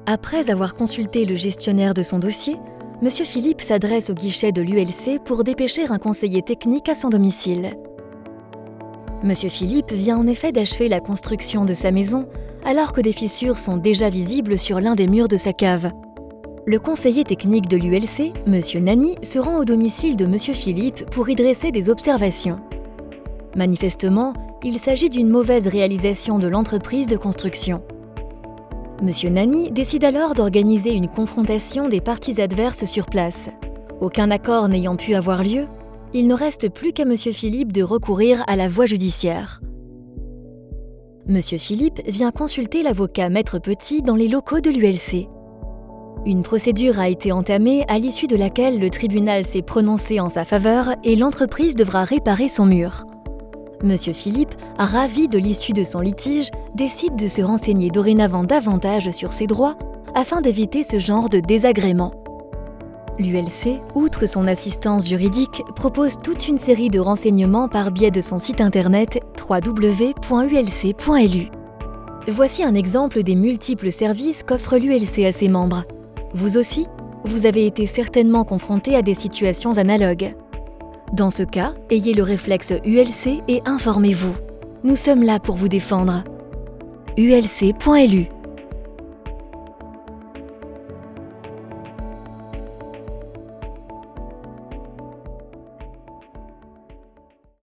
Après avoir consulté le gestionnaire de son dossier, M. Philippe s'adresse au guichet de l'ULC pour dépêcher un conseiller technique à son domicile. M. Philippe vient en effet d'achever la construction de sa maison, alors que des fissures sont déjà visibles sur l'un des murs de sa cave. Le conseiller technique de l'ULC, M. Nani, se rend au domicile de M. Philippe pour y dresser des observations. Manifestement, il s'agit d'une mauvaise réalisation de l'entreprise de construction. M. Nani décide alors d'organiser une confrontation des parties adverses sur place. Aucun accord n'ayant pu avoir lieu, il ne reste plus qu'à M. Philippe de recourir à la voie judiciaire. M. Philippe vient consulter l'avocat Maître Petit dans les locaux de l'ULC. Une procédure a été entamée à l'issue de laquelle le tribunal s'est prononcé en sa faveur et l'entreprise devra réparer son mur. M. Philippe, ravi de l'issue de son litige, décide de se renseigner dorénavant davantage sur ses droits afin d'éviter ce genre de désagrément. L'ULC, outre son assistance juridique, propose toute une série de renseignements par biais de son site internet www.ulc.lu. Voici un exemple des multiples services qu'offre l'ULC à ses membres. Vous aussi, vous avez été certainement confronté à des situations analogues. Dans ce cas, ayez le réflexe ULC et informez-vous. Nous sommes là pour vous défendre. ulc.lu